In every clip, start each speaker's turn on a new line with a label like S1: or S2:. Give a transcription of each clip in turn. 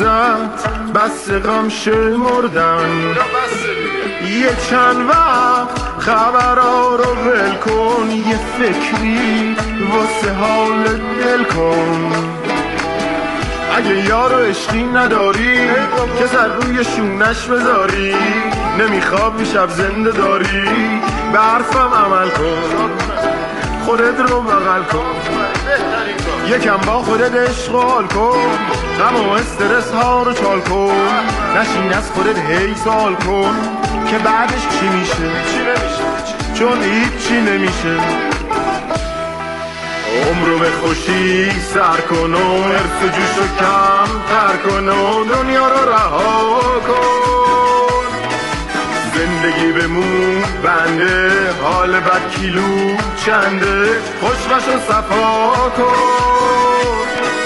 S1: بس غم شمردن یه چند وقت خبرها رو ول کن، یه فکری واسه حال دل کن. اگه یارو عشقی نداری که سر روی شونش بذاری، نمیخوابی شب زنده داری، به حرفم عمل کن، خودت رو بغل کن، یکم با خودت عشق و حال کن، غم و استرس ها رو چال کن، نشین از خودت هی سوال کن که بعدش چی میشه، چون هیچی نمیشه. عمرو به خوشی سر کن و حرف جوشو کم تر کن و دنیا رو رها کن. زندگی بمون بنده، حال بد کیلو چنده، خوش و صفا کن.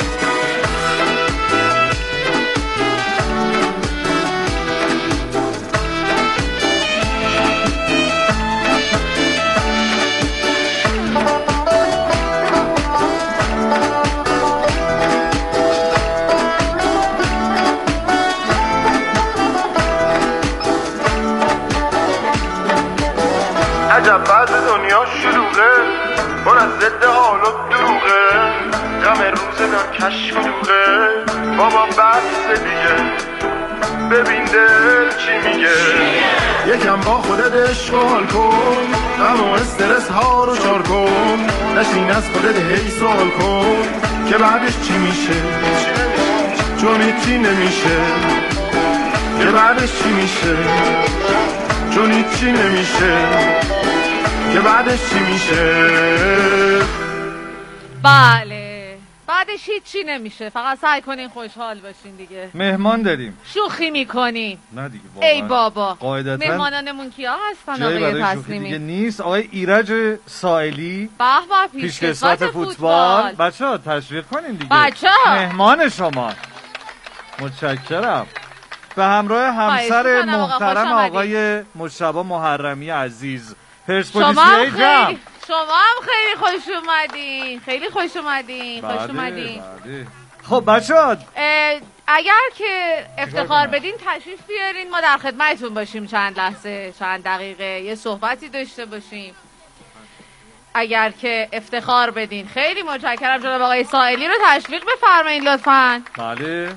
S1: عجب بعد دنیا شلوغه، پر از ضد حال و دروغه، غم روزگار کشف و دوغه، بابا بس دیگه، ببین دل چی میگه. یکم با خودت عشق و حال کن، غم و استرس ها رو چار کن، نشین از خودت هی سوال کن که بعدش چی میشه، چون هیچی نمیشه، که بعدش چی میشه، چون هیچی نمیشه، که بعدش چی میشه.
S2: بله بعدش هیچی نمیشه، فقط سعی کنین خوشحال باشین دیگه.
S3: مهمان داریم،
S2: شوخی میکنیم.
S3: نه دیگه واقعا.
S2: ای بابا
S3: قاعدتاً
S2: مهمانانمون کیا هستن؟
S3: جایی
S2: آقای
S3: برای شوخی
S2: تسلیمی
S3: دیگه نیست. آقای ایرج سائلی،
S2: به به،
S3: پیشکسوت فوتبال. بچه‌ها تشویق کنین دیگه،
S2: بچه‌ها
S3: مهمان شما. متشکرم. به همراه همسر محترم آقای مجتبی محرمی عزیز، پرسپولیسی جمع.
S2: شما هم خیلی خوش اومدین، خیلی خوش اومدین، خوش اومدین.
S3: خب بچه‌ها
S2: اگر که افتخار بدین تشریف بیارین، ما در خدمتتون باشیم چند لحظه، چند دقیقه یه صحبتی داشته باشیم. اگر که افتخار بدین خیلی متشکرم. جناب آقای سائلی رو تشویق بفرمایید لطفاً.
S3: بله.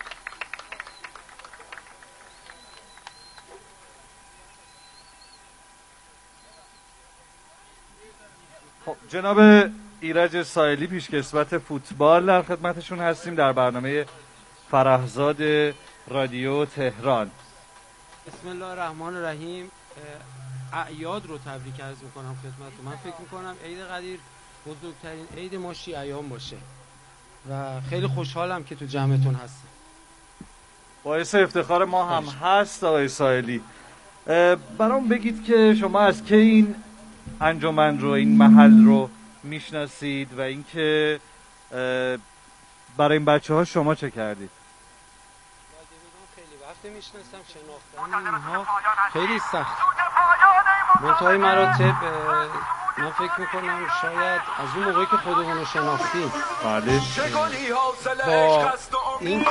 S3: خب جناب ایرج سائلی، پیشکسوت فوتبال، در خدمتشون هستیم در برنامه فرهزاد رادیو تهران.
S4: بسم الله الرحمن الرحیم. اعیاد رو تبریک عرض میکنم خدمتتون. من فکر میکنم عید قدیر بزرگترین عید ما شیعیان باشه و خیلی خوشحالم که تو جمعتون هستم.
S3: باعث افتخار ما هم هست. آقای سائلی، برام بگید که شما از کی این انجمن رو، این محل رو میشناسید و اینکه برای این بچه‌ها شما چه کردید؟
S4: خیلی وقت میشناسم، شناختن اینها خیلی سخت. منتهای مراتب من فکر میکنم شاید از اون موقعی که خودمون رو شناختیم،
S3: بله،
S4: با این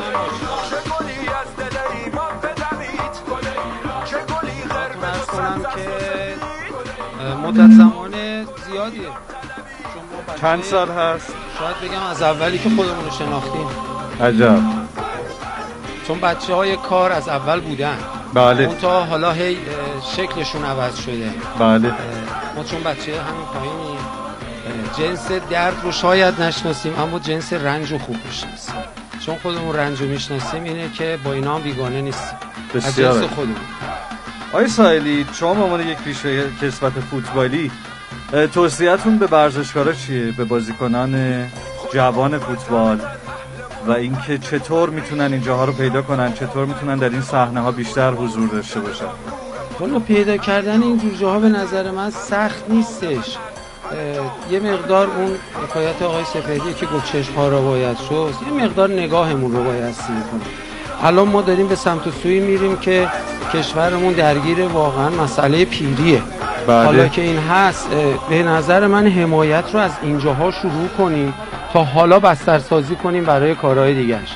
S4: کنم که مدت زمان زیادیه.
S3: چند سال هست؟
S4: شاید بگم از اولی که خودمون رو شناختیم.
S3: عجب.
S4: چون بچه های کار از اول بودن.
S3: بله.
S4: اون تا حالا هی شکلشون عوض شده.
S3: بله.
S4: ما چون بچه همین پایینی جنس درد رو شاید نشناسیم، اما جنس رنج رو خوب میشناسیم. چون خودمون رنج رو میشناسیم اینه که با اینا هم بیگانه نیستیم.
S3: بسیار.
S4: از جنس خودمون.
S3: آقای سائلی، شما به عنوان یک پیشکسوت فوتبالی توصیه‌تون به ورزشکارا چیه؟ به بازیکنان جوان فوتبال و اینکه چطور میتونن اینجاها رو پیدا کنن، چطور میتونن در این صحنه‌ها بیشتر حضور داشته باشن؟
S4: والا پیدا کردن این جاها به نظر من سخت نیستش. یه مقدار اون حکایت آقای سپهری که گفت چشم‌ها رو باید شست، یه مقدار نگاهمون رو باید سیر کنیم. الان ما داریم به سمت و سوی میریم که کشورمون درگیر واقعا مسئله پیریه.
S3: بله.
S4: حالا که این هست، به نظر من حمایت رو از اینجاها شروع کنیم تا حالا بسترسازی کنیم برای کارهای دیگرش.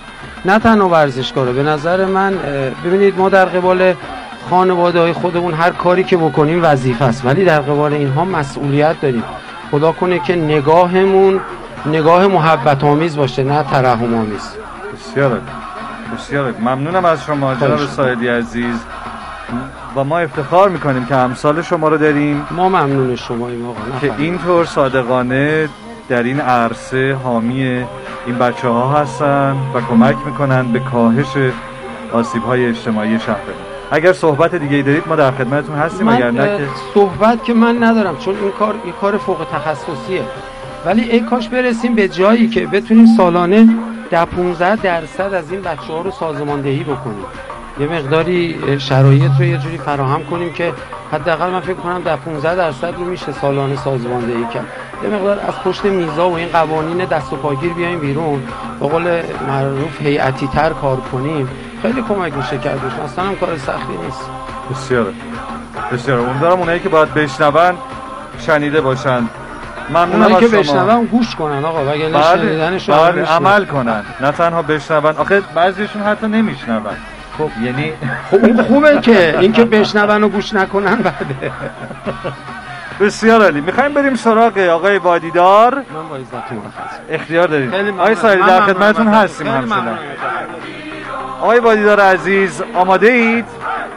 S4: نه تنها ورزشکارا. به نظر من ببینید ما در قبال خانواده‌های خودمون هر کاری که بکنیم وظیفه است، ولی در قبال اینها مسئولیت داریم. خدا کنه که نگاهمون نگاه محبت آمیز باشه، نه ترحم آمیز.
S3: بسیار بسیار ممنونم از شما جناب ساعدی عزیز و ما افتخار میکنیم که امثال شما رو داریم.
S4: ما ممنون شماییم آقا
S3: که اینطور صادقانه در این عرصه حامی این بچه ها هستن و کمک میکنن به کاهش آسیب های اجتماعی شهرمون. اگر صحبت دیگه ای دارید ما در خدمتتون هستیم، اگر نه که
S4: صحبت که من ندارم، چون این کار فوق تخصصیه، ولی ای کاش برسیم به جایی که بتونیم سالانه 10-15% از این بچه‌ها رو سازماندهی بکنیم، یه مقداری شرایط رو یه جوری فراهم کنیم که حداقل من فکر کنم 10-15% رو میشه سالانه سازماندهی کرد. یه مقدار از پشت میزا و این قوانین دست و پاگیر بیایم بیرون، به قول معروف هیئتی تر کار کنیم، خیلی کمک میشه کردش. اصلا هم کار سختی نیست.
S3: بسیار بسیار امیدوارم اونایی که باید بشنون شنیده باشن. ممنونم از شما.
S4: اونایی که بشنون گوش کنن آقا، وگرنه شنیدنشون
S3: عمل کنن، نه تنها بشنون. آخه بعضیشون حتی نمیشنون.
S4: خب
S3: یعنی
S4: اون خوبه که اینکه بشنون و گوش نکنن بده.
S3: بسیار عالی. میخوایم بریم سراغ آقای وادیدار.
S4: من با عزتتون
S3: اختیار داریم. آقای سایلی در خدمتتون هستیم همچنان. آقای وادیدار عزیز آماده اید؟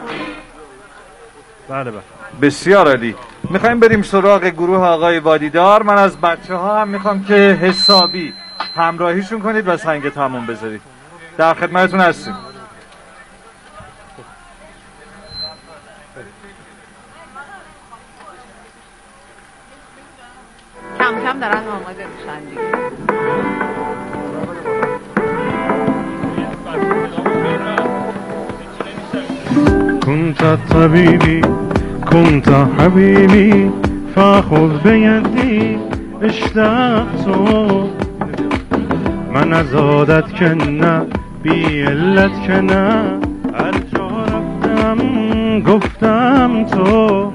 S1: بله.
S3: بسیار عالی. میخوایم بریم سراغ گروه آقای وادیدار. من از بچه ها هم میخوام که حسابی همراهیشون کنید و سنگ تموم بذارید. در خدمتتون هستیم.
S2: کم کم دارن آماده میشن دیگه.
S1: كنت طبيبي كنت حبيبي فاخذ بيدي اشتقت من ازادت كنا بیلت کنه هر جا رفتم گفتم تو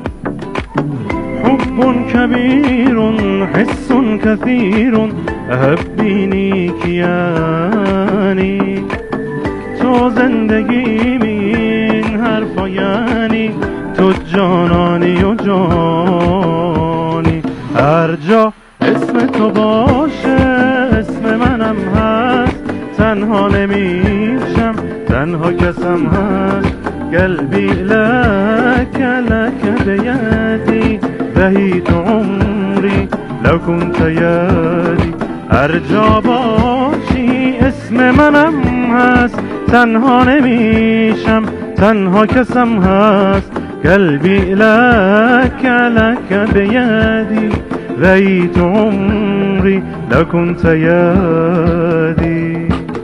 S1: حب کبیر حس کثیر احبینی کیانی تو زندگی این حرفا یعنی تو جانانی و جانی هر جا اسم تو باشه اسم منم هست تنها نمیشم تنها کسم هست قلبی لك لك بیدی دهیت عمری لو كنت یادی هر جا باشی اسم منم هست تنها نمیشم تنها کسم هست قلبی لك لك بیدی دهیت عمری لو كنت یادی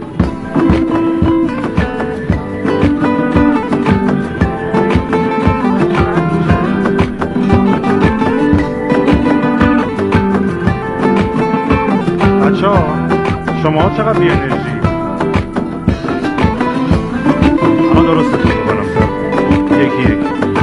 S1: شما چقدر بی انرژی اما درستتون میکنم یکی یکی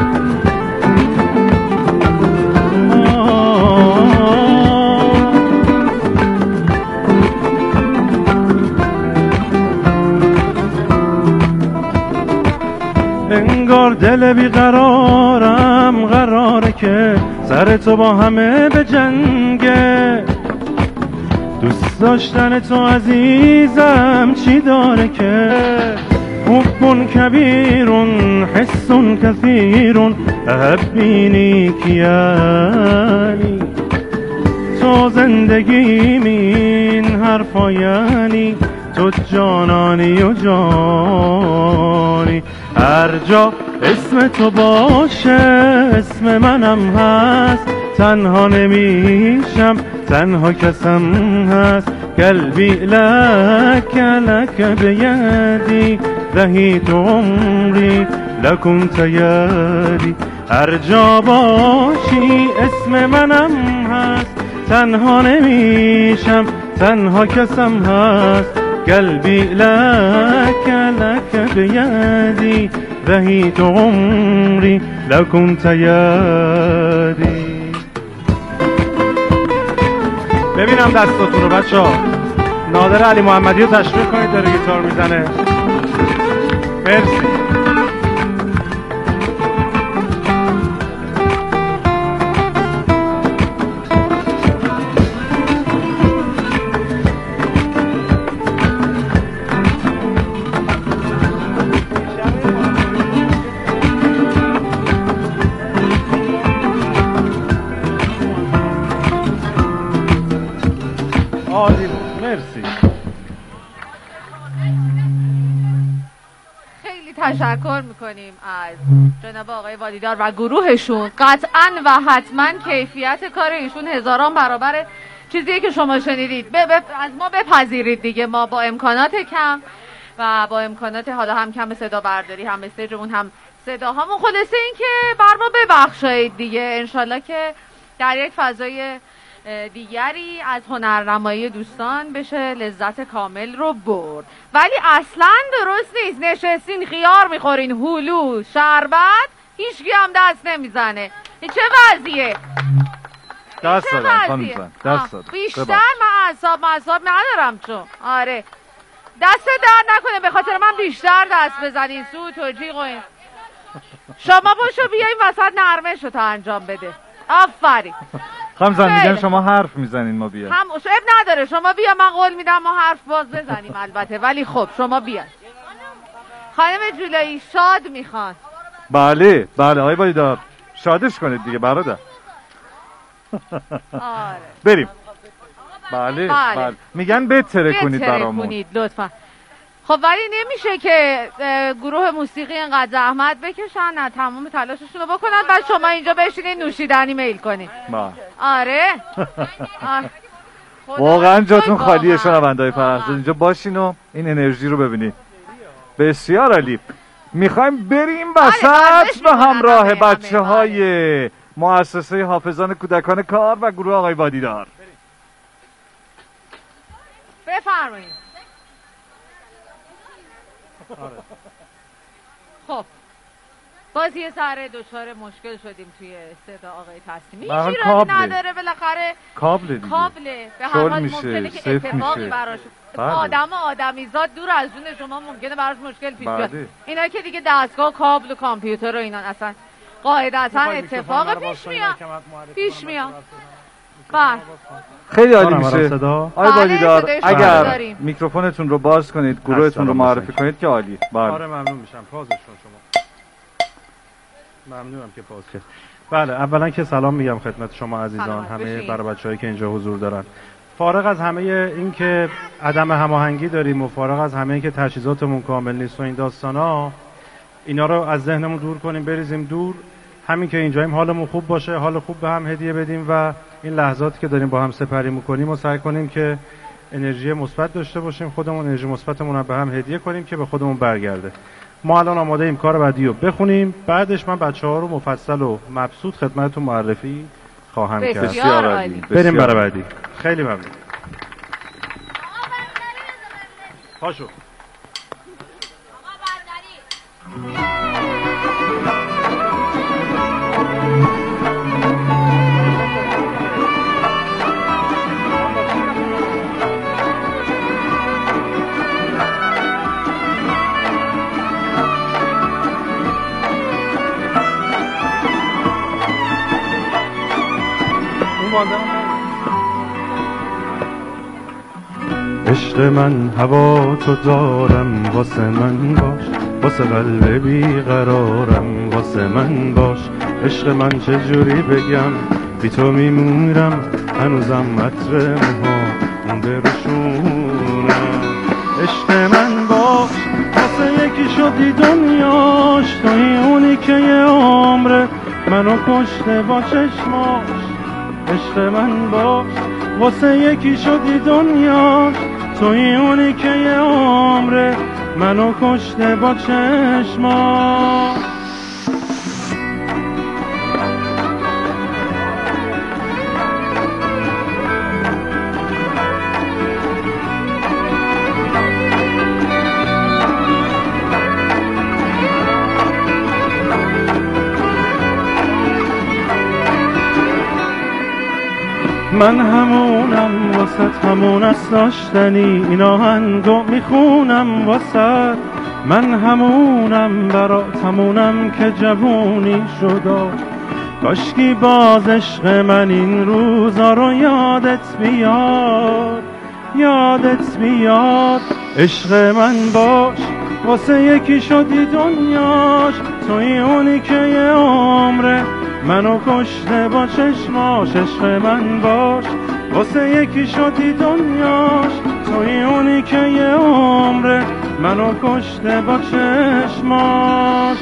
S1: انگار دل بیقرارم قراره که سر تو با همه به جنگه دوست داشتن تو عزیزم چی داره که حب کبیر حس کثیر احبینی کیانی تو زندگی این حرفا یعنی تو جانانی و جانی هر جا اسم تو باشه اسم منم هست تنها نمیشم تنها کسم هست قلبی لك لك بیدی دهیت عمری لو كنت یادی هر جا باشی اسم منم هست تنها نمیشم تنها کسم هست قلبی لك لك بیدی دهیت عمری لو كنت یادی ببینم دستاتون رو بچه ها
S5: نادر علی محمدی رو تشویق کنید، داره گیتار میزنه. مرسی. عالی بود. مرسی.
S2: خیلی تشکر میکنیم از جناب آقای والیدار و گروهشون. قطعا و حتما کیفیت کار ایشون هزاران برابر چیزیه که شما شنیدید. از ما بپذیرید دیگه، ما با امکانات کم و با امکانات حالا هم کم صدا برداری، هم استیجمون، هم صداهامون، خلاصه این که بر ما ببخشید دیگه. انشالله که در یک فضای دیگری از هنرنمایی دوستان بشه لذت کامل رو برد. ولی اصلا درست نیست نشستین خیار میخورین، هلو، شربت، هیچکی هم دست نمیزنه. این چه وضعیه؟
S3: دست دادم خانم جان، دست دادم.
S2: بیشتر من اعصاب ندارم چون آره دست در نکنه به خاطر من بیشتر دست بزنین، سو توجیق و این. شما باشو بیاین وسط نرمشو تا انجام بده. آفرین.
S3: خانم جان میگن شما حرف میزنین ما بیاین.
S2: هم اب نداره، شما بیا، من قول میدم ما حرف باز بزنیم البته، ولی خب شما بیا. خانم جولایی شاد میخوان.
S3: بله آقای والیدار شادش کنید دیگه برادر.
S2: آره
S3: بریم. بله. میگن بتره کنید برامون
S2: لطفا. خب ولی نمیشه که گروه موسیقی اینقدر زحمت بکشن، نه تمام تلاششون رو بکنن بعد شما اینجا بشینید نوشیدنی میل کنید. آره
S3: واقعا جاتون خالیه شنونده‌های پرستو، اینجا باشین و این انرژی رو ببینید. بسیار عالی. میخوایم بریم وسط به همراه بچه‌های مؤسسه حافظان کودکان کار و گروه آقای والیدار.
S2: بفرمایید. خب باز یه ذره دچار مشکل شدیم توی صدا آقای تسلیمی. هیچی راه نداره، بالاخره کابله به هر حال ممکنه که اتفاقی براش آدمیزاد دور از جون شما ممکنه براش مشکل پیش بیاد. اینا که دیگه دستگاه کابل و کامپیوتر و اینا اصلا قاعدتا اتفاق پیش میاد.
S3: خیلی عالی میشه. آقای والیدار اگر میکروفونتون رو باز کنید، گروهتون رو معرفی کنید که عالی.
S5: آره ممنون میشم. پازشون شما. ممنونم که پاز کرد. بله اولا که سلام میگم خدمت شما عزیزان، همه برای بچه‌هایی که اینجا حضور دارن. فارغ از همه این که عدم هماهنگی داریم و فارغ از همه این که تجهیزاتمون کامل نیست و این داستانا، اینا رو از ذهنمون دور کنیم، بریزیم دور. همین که اینجاییم حالمون خوب باشه، حال خوب به هم هدیه بدیم و این لحظاتی که داریم با هم سپری میکنیم و سعی کنیم که انرژی مثبت داشته باشیم، خودمون انرژی مثبتمون رو به هم هدیه کنیم که به خودمون برگرده. ما الان آماده ایم کار بعدی رو بخونیم، بعدش من بچه‌ها رو مفصل و مبسوط خدمتتون معرفی خواهم کرد.
S3: بسیار عالی.
S5: بریم برای بعدی. خیلی ممنون. پاشو. عشق من هوا تو دارم، واسه من باش، واسه قلب بیقرارم واسه من باش. عشق من چجوری بگم بی تو میمونم، هنوزم عطر موها مونده روشونم. عشق من باش، واسه یکی شدی دنیاش، توی اونی که یه عمره منو کشته با چشماش. عشق من باش، واسه یکی شدی دنیاش، توی اونی که یه عمره منو کشته با چشماش. من همونم واسط همون است داشتنی، این آهنگو میخونم واسط. من همونم برات همونم که جوونی شد. کاشکی باز عشق من این روزا رو یادت بیاد، یادت بیاد. عشق من باش واسه یکی شدی دنیاش، توی اونی که یه عمره منو کشته با چشماش. عشق من باش واسه یکی شدی دنیاش، توی اونی که یه عمره منو کشته با چشماش.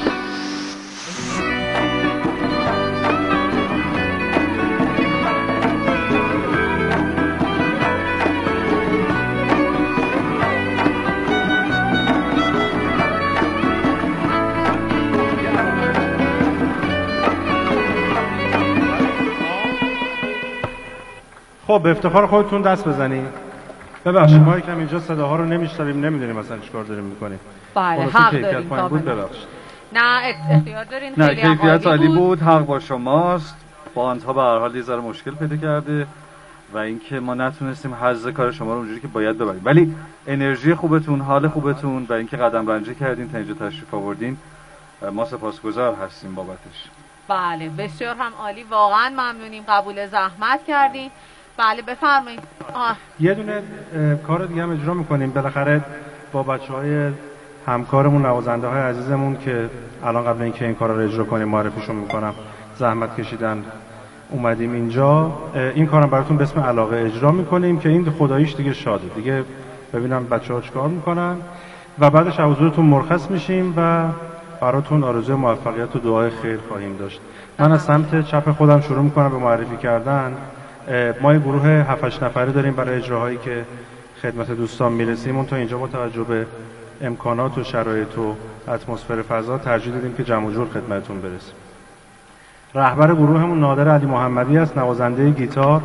S5: خب به افتخار خودتون دست بزنید. ببخشید ما یکم اینجا صداها رو نمیشنویم، نمیدونیم مثلا چیکار داریم میکنیم.
S2: بله حق دارین
S5: بود. ببخشید.
S2: نه اختیار دارین.
S3: نه کیفیت عالی بود. حق با شماست. باندها به هر حال یه ذره مشکل پیدا کرده و اینکه ما نتونستیم حظ کار شما رو اونجوری که باید ببریم، ولی انرژی خوبتون، حال خوبتون و اینکه قدم رنجه کردین تا اینجا تشریف آوردین ما سپاسگزار هستیم بابتش.
S2: بله بسیار هم عالی، واقعا ممنونیم، قبول زحمت کردین. بله بفرمایید.
S5: یه دونه کار دیگه هم اجرا میکنیم بالاخره با بچهای همکارمون، نوازنده های عزیزمون که الان قبل اینکه این کارا رو اجرا کنیم معرفیشون میکنم، زحمت کشیدن اومدیم اینجا. این کارم براتون به اسم علاقه اجرا میکنیم که این خداییش دیگه شاده دیگه، ببینم بچه‌ها چیکار میکنن و بعدش حضورتون مرخص میشیم و براتون آرزوی موفقیت و دعای خیر خواهیم داشت. من از سمت چپ خودم شروع میکنم به معرفی کردن. ما یه گروه 7-8 نفره داریم برای اجراهایی که خدمت دوستان میرسیم. اون تا اینجا با توجه به امکانات و شرایط و اتمسفر فضا ترجیح دادیم که جمع و جور خدمتتون برسیم. رهبر گروهمون نادر علی محمدی است، نوازنده گیتار.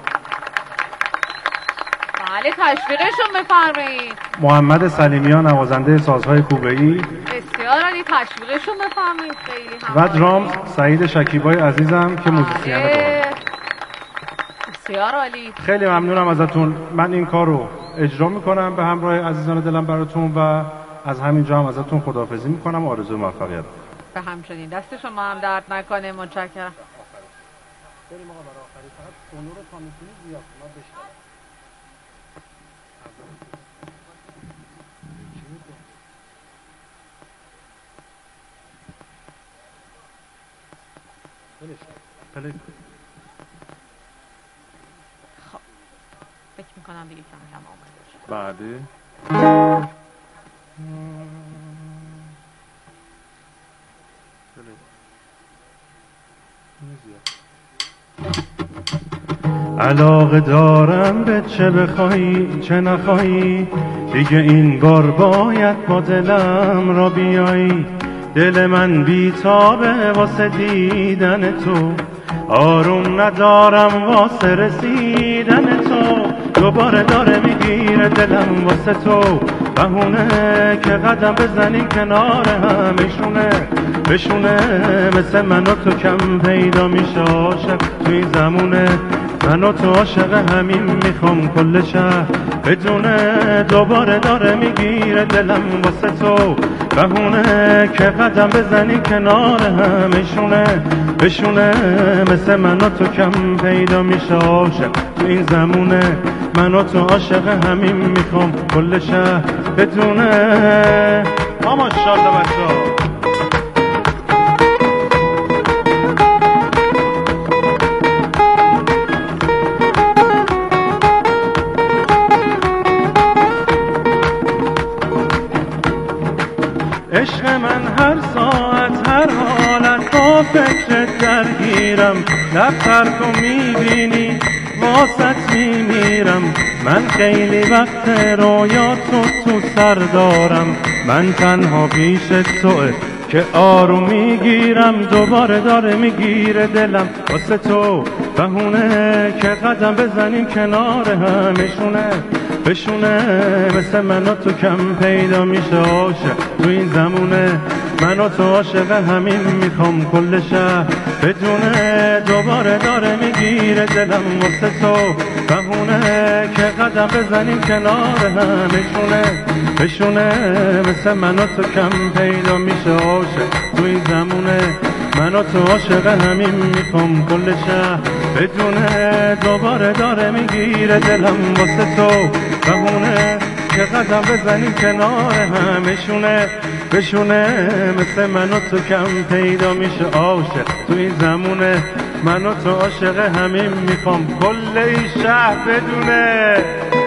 S2: بله تشویقشون بفرمایید.
S5: محمد سلیمیان نوازنده سازهای کوبه‌ای.
S2: بسیار عالی، تشویقشون بفرمایید. خیلی هم
S5: و درام سعید شکیبای عزیزم که موزیسین باحال.
S2: بسیار عالی.
S5: خیلی ممنونم ازتون. من این کار رو اجرا میکنم به همراه عزیزان دلم براتون و از همینجا هم ازتون خداحافظی میکنم و آرزوی موفقیت.
S2: به همچنین، دست شما هم درد نکنه. متشکرم.
S5: بریم آقا برای آخری فقط سونو رو تا میتونید زیاد کنید بشنوید.
S2: خب فکر میکنم دیگه کم کم آمده شد.
S5: بعدی علاقه دارم به چه بخوایی چه نخوایی، دیگه این بار باید با دلم را بیایی. دل من بیتابه واسه دیدن تو، آروم ندارم واسه رسیدن تو. دوباره داره میگیره دلم واسه تو، بهونه که قدم بزنی کنار همشونه بشونه. مثل من و تو کم پیدا میشه عاشق توی زمونه، من و تو عاشق همین میخوام کل شهر بدونه. دوباره داره میگیره دلم واسه تو، بهونه که قدم بزنی کنار همشونه بشونه. مثل من و تو کم پیدا میشه عاشق تو این زمونه، من و تو عاشق همین میخوام کل شهر بدونه. ماشاءالله بچه‌ها. عشق من هر ساعت هر حالت با فکرت درگیرم، دفتر تو میبینی واسط میمیرم. من خیلی وقت رویاتو تو سر دارم، من تنها پیش توه که آروم میگیرم. دوباره داره میگیره دلم واسه تو، بهونه که قدم بزنیم کنار همشونه بشونه. مثل من و تو کم پیدا میشه عاشق تو این زمونه، من من و تو عاشق همین میخوام کل شهر بدونه دوباره داره میگیره دلم واسه تو بهونه که قدم بزنیم کنار همشونه بشونه مثل من و تو کم پیدا میشه عاشق تو این زمونه من و تو عاشق همین میخوام کل شهر بدونه دوباره داره میگیره دلم واسه تو بهونه که قدم بزنیم کنار همشونه بشونه مثل من و تو کم پیدا میشه عاشق تو این زمونه من و تو عاشق همین میخوام کل این شهر بدونه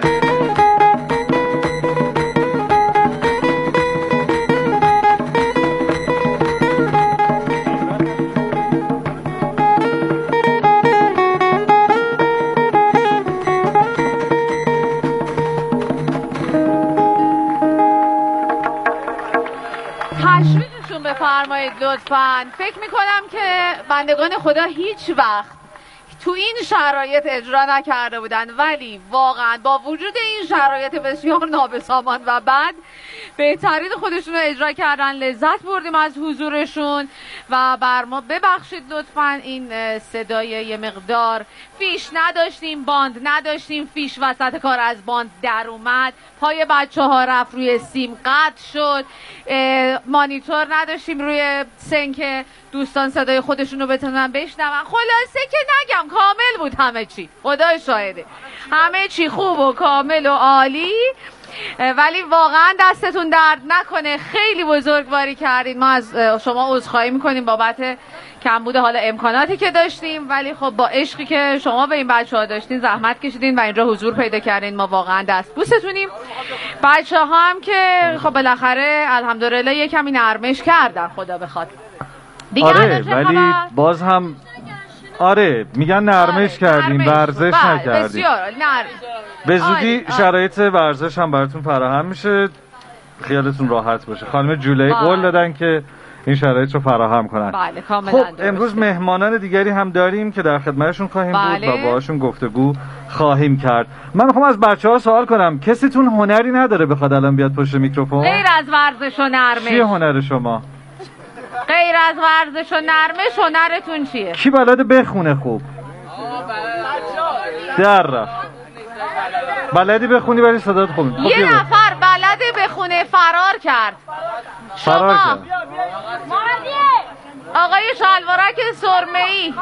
S2: تشویقشون بفرمایید لطفاً. فکر میکنم که بندگان خدا هیچ وقت تو این شرایط اجرا نکرده بودن، ولی واقعا با وجود این شرایط بسیار نابسامان و بد بهترین خودشون رو اجرا کردن. لذت بردیم از حضورشون و بر ما ببخشید لطفاً این صدای یه مقدار فیش نداشتیم، باند نداشتیم، فیش وسط کار از باند در اومد، پای بچه ها رفت روی سیم قطع شد، مانیتور نداشتیم روی سنک دوستان صدای خودشون رو بتونن بشنون. خلاصه که نگم کامل بود همه چی، خدا شاهده همه چی خوب و کامل و عالی، ولی واقعا دستتون درد نکنه، خیلی بزرگواری کردین. ما از شما عذرخواهی میکنیم بابت کمبود حالا امکاناتی که داشتیم، ولی خب با عشقی که شما به این بچه‌ها داشتین زحمت کشیدین و اینجا حضور پیدا کردین، ما واقعا دست بوستونیم. بچه‌ها هم که خب بالاخره الحمدلله یه کمی نرمش کردن خدا بخواد دیگه.
S3: آره ولی باز هم آره میگن نرمش کردیم، ورزش نکردیم.
S2: بسیار
S3: به زودی شرایط ورزش هم براتون فراهم میشه، خیالتون راحت باشه. خانم جولای قول دادن که این شرایط رو فراهم کنن.
S2: بله کاملا.
S3: خب امروز مهمانان دیگری هم داریم که در خدمتشون خواهیم بود و باهاشون گفتگو خواهیم کرد. من میخوام از بچه‌ها سوال کنم، کسیتون هنری نداره بخواد الان بیاد پشت میکروفون؟
S2: غیر از ورزش و نرمش.
S3: چیه هنر شما؟
S2: غیر از ورزش و نرمش هنرتون چیه؟
S3: کی بلده بخونه خوب؟ در رفت. بلدی بخونی ولی صدات خوب.
S2: یه نفر بلده بخونه فرار کرد.
S3: فرار کرد.
S2: آقای شلوارک سرمه‌ای.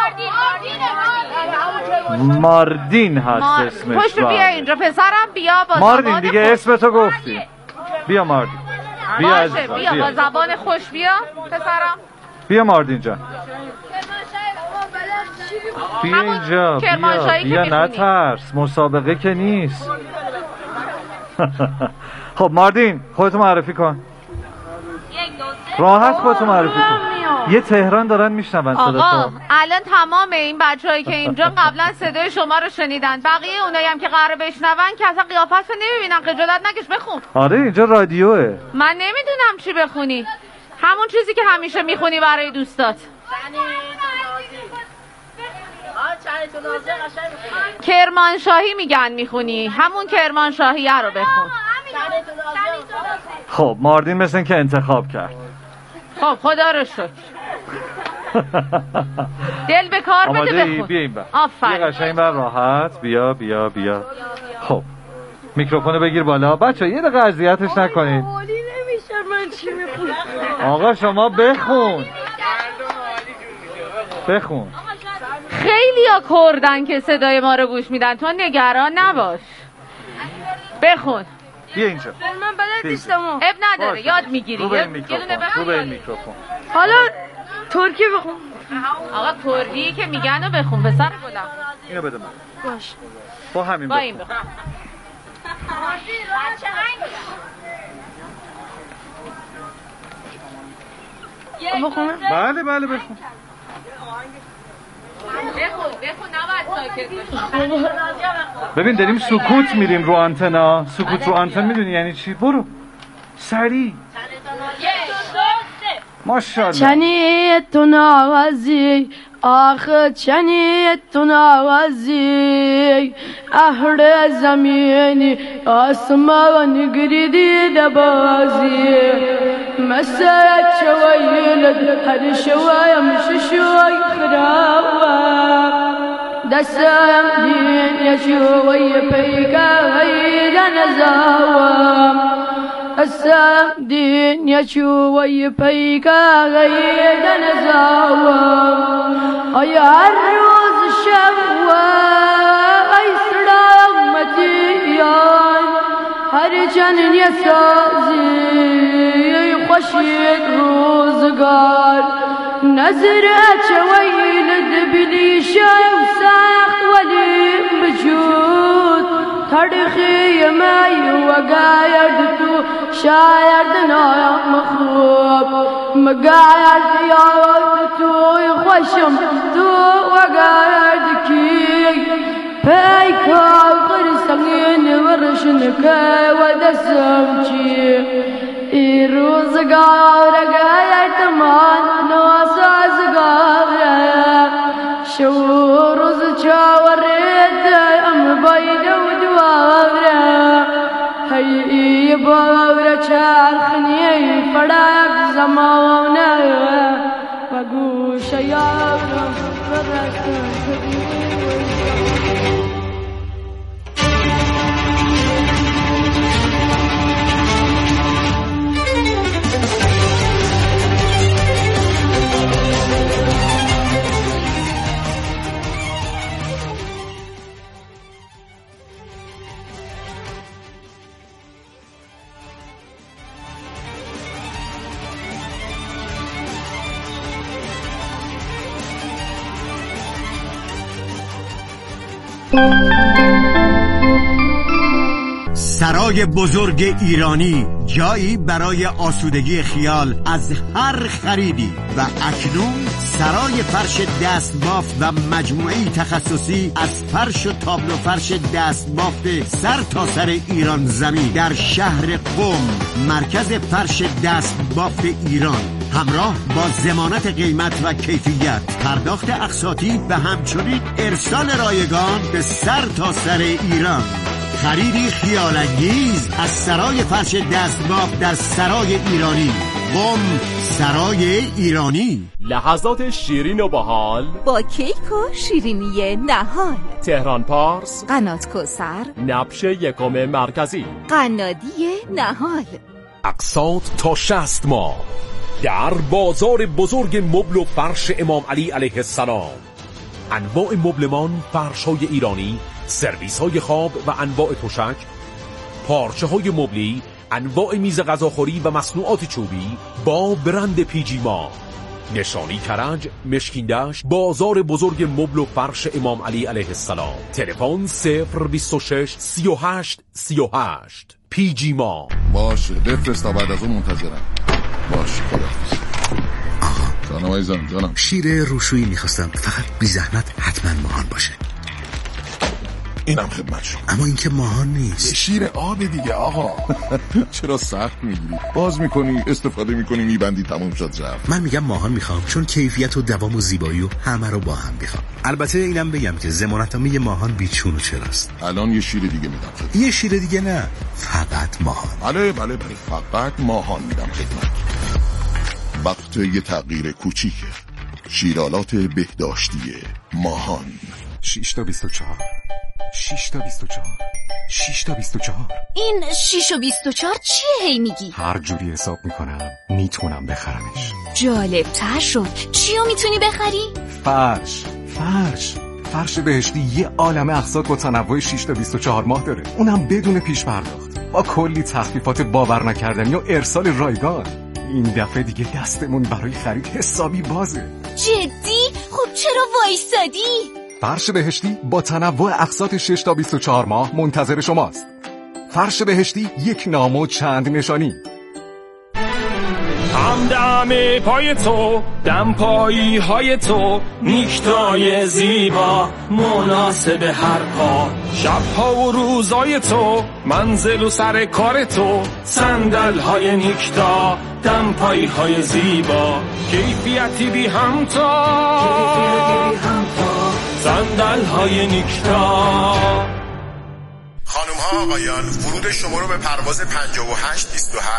S3: ماردین هست اسمش.
S2: پشت بیا اینجا پسرم، بیا با
S3: ماردین دیگه اسمتو گفتی. بیا ماردین. بیا
S2: باشه بیا با زبان خوش بیا پسرم.
S3: بیا ماردین جان. بیا اینجا بیا نترس، مسابقه که نیست. خب ماردین خودتو معرفی کن، راحت خودتو معرفی کن. یه تهران دارن میشنون صدا تو.
S2: آقا الان تمام این بچه‌هایی که اینجا قبلا صدای شما رو شنیدن، بقیه اونایی هم که قراره بشنون که اصلا قیافتو نمیبینن، خجالت نکش بخون.
S3: آره اینجا رادیوه.
S2: من نمیدونم چی بخونی، همون چیزی که همیشه میخونی برای دوستات. کرمانشاهی میگن میخونی، همون کرمانشاهیه رو بخون.
S3: خب ماردین مثل که انتخاب کرد.
S2: خب خدا رو شکر. دل به کار بده بخون.
S3: بیا این بر.
S2: آفرین.
S3: بیا قشنگ بر راحت. بیا بیا بیا. خب میکروفونو بگیر بالا. بچه یه دقیقه اذیتش نکنید. آقا شما بخون. بخون.
S2: خیلی ها کردن که صدای ما رو گوش میدن، تو نگران نباش. بخون.
S3: بیا اینجا.
S6: من بلد نیستم.
S2: اب نداره یاد میگیری.
S3: رو به این میکروفون.
S6: حالا ترکی بخون.
S2: آقا کردی که میگن رو بخون پسر گلم.
S3: اینو بده من.
S6: باش.
S3: با همین
S2: با این بخون.
S6: بخون.
S3: بله بله بخون.
S2: بخون نباید ساکت باشی.
S3: ببین داریم سکوت میریم رو آنتنا. سکوت رو آنتن میدونی یعنی چی؟ برو سریع. ماشاءالله.
S6: چنیتون آوازی آخه چنیتون آوازی اهل زمینی آسمان گریدی دبازی مسات شويلد هر شوية مش شوي خراوة دسام دين يا شوي بيكا غير نزاوة دسام دين يا شوي بيكا غير نزاوة يا الروز شوى أي سلامتيان هر جنن يا سازي خوشید روزگار نظرت شویلد بلیشه و سخت ولی بجود تاریخی مای و گاید تو شاید نایم مخوب مگاید یاد توی خوشم تو و گاید کی پیکا قرصین ورشنکه و دسم چی ای روزگار گایت من ناسازگاره شو روز چاورید ام باید و دواره هی باور چرخنی فراق زمانه و گوش یارم فرکن
S7: سرای بزرگ ایرانی، جایی برای آسودگی خیال از هر خریدی. و اکنون سرای فرش دستبافت و مجموعه‌ای تخصصی از فرش و تابلو فرش دستبافت سر تا سر ایران زمین در شهر قم، مرکز فرش دستبافت ایران، همراه با ضمانت قیمت و کیفیت، پرداخت اقساطی و همچنین ارسال رایگان به سر تا سر ایران. خریدی خیال‌انگیز از سرای فرش دستبافت در سرای ایرانی. قم، سرای ایرانی.
S8: لحظات شیرین و باحال
S9: با کیک و شیرینی نهال.
S8: تهران پارس،
S9: قنات کوثر،
S8: نبش یکم مرکزی،
S9: قنادی نهال.
S10: اقساط تا 60 ماه در بازار بزرگ مبل و فرش امام علی علیه السلام. انواع مبلمان، فرش‌های ایرانی، سرویس‌های خواب و انواع تشک، پارچه‌های مبلی، انواع میز غذاخوری و مصنوعات چوبی با برند پیجیما. نشانی کرج، مشکیندشت، بازار بزرگ مبل و فرش امام علی علیه السلام. تلفن 026 38 38. پیجیما.
S11: باشه بفرست تا بعد از اون منتظرم. باشه خداحافظ. جانم عزیزم، جانم.
S12: شیر روشویی میخواستم، فقط بی زحمت حتما ماهان باشه.
S11: اینم خدمت شما.
S12: اما این که ماهان نیست.
S11: شیر آب دیگه آقا. چرا سخت میگیری؟ باز میکنی، استفاده میکنی، میبندی، تموم شد رفت.
S12: من میگم ماهان میخوام، چون کیفیت و دوام و زیبایی و همه رو با هم میخوام. البته اینم بگم که ضمانتنامه ماهان بیچون و چراست.
S11: الان یه شیر دیگه میدم خدمت.
S12: یه شیر دیگه نه، فقط ماهان.
S11: بله فقط ماهان میدم خدمت. وقت یه تغییر کوچیکه. شیرالات بهداشتی ماهان.
S13: 6 تا 24 6 تا 24 6 تا 24.
S9: این 6 و 24 چیه هی میگی؟
S13: هر جوری حساب میکنم میتونم بخرمش.
S9: جالب تر شد. چیو میتونی بخری؟
S13: فرش بهشتی یه عالمه اقساط با تنوع 6 تا 24 ماه داره، اونم بدون پیش پرداخت، با کلی تخفیفات باور نکردنی و ارسال رایگان. این دفعه دیگه دستمون برای خرید حسابی بازه.
S9: جدی؟ خب چرا وایسادی؟
S13: فرش بهشتی با تنوع اقساط 6 تا 24 ماه منتظر شماست. فرش بهشتی، یک نام و چند نشانی.
S14: همدم پای تو، دم پایی های تو، نیکتای زیبا مناسب هر پا. شبها و روزای تو، منزل و سر کار تو، صندل های نیکتا، دم پایی های زیبا، کیفیتی بی همتا، صندل های نیکتا.
S15: خانم ها آقایان، ورود شما رو به پرواز 5827